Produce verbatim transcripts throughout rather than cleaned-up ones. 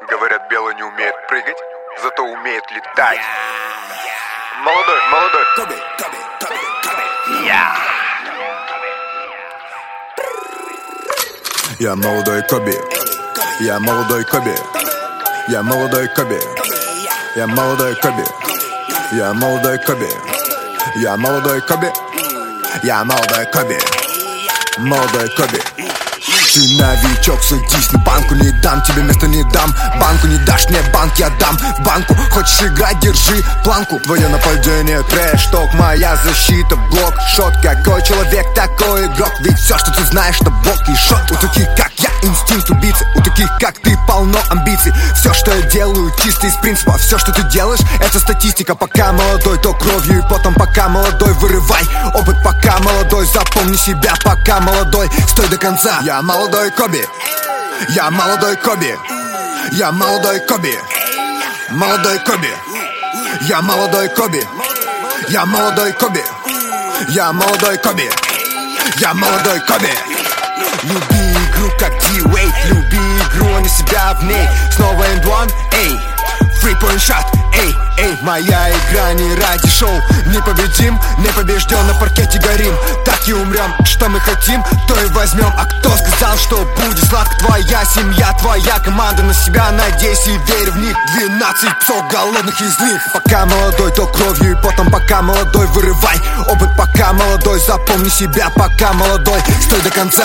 Говорят, белый не умеет прыгать, зато умеет летать. Молодой, молодой Коби, Коби, Коби, Коби. Я. Я молодой Коби. Я молодой Коби. Я молодой Коби. Я молодой Коби. Я молодой Коби. Я молодой Коби. Я молодой Коби. Молодой Коби. Ты новичок, садись, на банку не дам, тебе места не дам. Банку не дашь, мне банк я дам. Банку хочешь играть, держи планку. Твое нападение трэш-ток, моя защита блок. Шот, какой человек, такой игрок. Ведь все, что ты знаешь, это блок и шот. У таких как я инстинкт убийцы, у таких как ты полно амбиций. Все, что я делаю, чисто из принципа. Все, что ты делаешь, это статистика. Пока молодой, то кровью и потом пока молодой. Вырывай опыт, пока молодой. Запомни себя, пока молодой. Стой до конца. Я молодой Коби. Я молодой Коби. Я молодой Коби. Молодой Коби. Я молодой Коби. Я молодой Коби. Я молодой Коби. Я молодой Коби. Люби игру как D-Wade. Люби игру, а не себя в ней. Снова энд один, эй. Free point shot, эй, эй. Моя игра не ради шоу. Не победим, не побежден, на паркете горим. Так и умрем, что мы хотим, то и возьмем. А кто сказал, что будет сладко? Твоя семья, твоя команда. На себя надейся и верь в них. Двенадцать псов голодных из них. Пока молодой, то кровью и потом пока молодой. Вырывай опыт, пока молодой. Запомни себя, пока молодой. Стой до конца.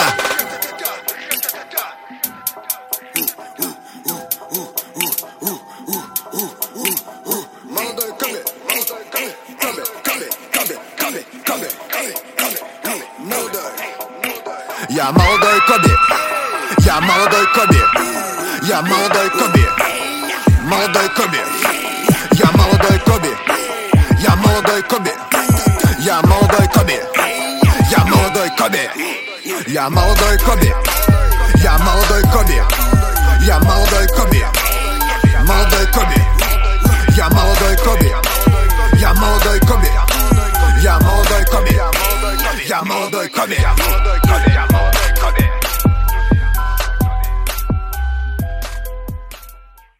Я молодой Коби. Я молодой Коби. Я молодой Коби. Молодой Коби. Я молодой Коби. Я молодой Коби. Я молодой Коби. Я молодой Коби. Я молодой Коби. Я молодой Коби. Я молодой Коби. Молодой Коби. Я молодой Коби. Я молодой Коби. Я молодой Коби. Я молодой Коби.